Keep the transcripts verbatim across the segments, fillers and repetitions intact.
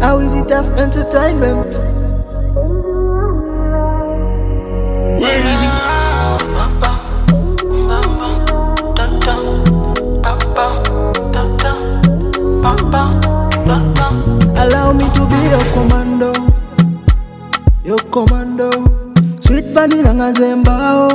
How is it of entertainment? Wavy. Allow me to be your commando, your commando. Sweet vanilla ngazembao,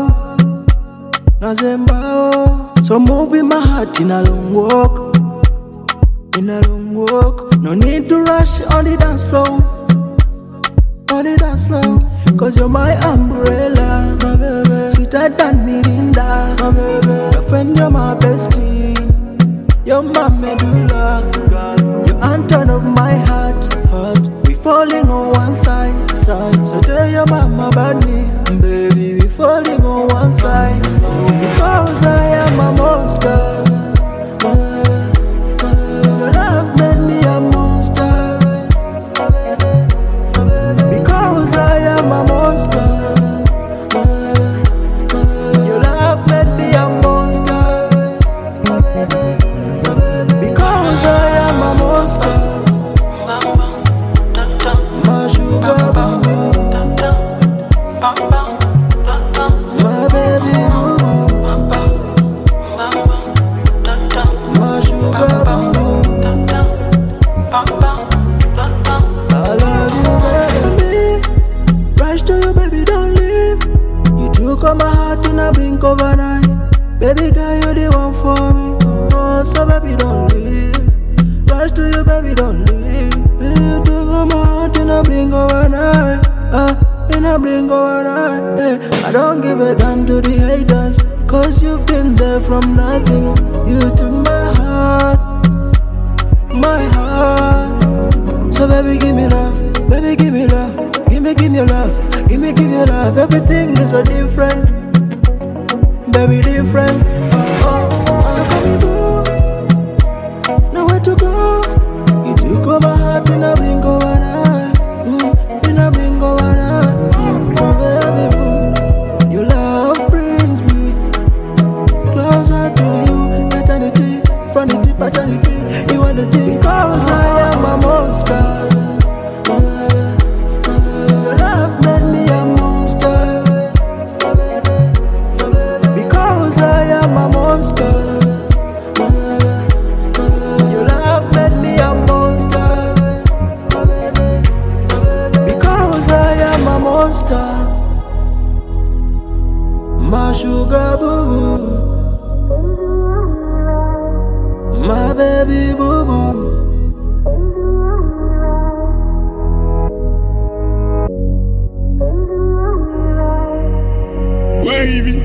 ngazembao. So move in my heart in a long walk, in a long walk. No need to rush on the dance floor, on the dance floor. Cause you're my umbrella, my baby. Sweeter than Mirinda, my baby. Your friend, you're my bestie. You're my medulla, girl. You're anthem of my heart, heart. We falling on one side, side. So tell your mama about me, baby. We falling on one side. Because I am a monster. My baby, my baby. Your love made me a monster. My baby, my baby. Because I am a monster. My baby, my baby. Your love made me a monster. My baby. Because I am a monster, my sugar boo, my baby boo, my sugar boo. I love you, baby. Rush to you, baby, don't leave. You took on my heart in a blink of an eye. Baby girl, you're the one for me. Oh, so baby, don't leave. Rush to you, baby, don't leave. You took on my heart in a blink of an eye. Ah, in a blink of an eye. Hey, I don't give a damn to the haters, cause you've been there from nothing. You took my heart, my heart. So baby, give me love, baby, give me love. Give me, give me your love, give me, give me your love. Everything is so different, baby, different. Oh, oh. So come me boo, nowhere to go. You took over heart in a blink of an eye, mm, in a blink of an eye. Mm, oh baby boo, your love brings me closer to you. Eternity, from the deep eternity, you are the thing. Because I am a monster. My baby, my baby. Your love made me a monster. My baby, my baby. Because I am a monster. My baby, my baby. Your love made me a monster. My baby, my baby. Because I am a monster. My sugar boo boo, my baby boo boo. Wavy.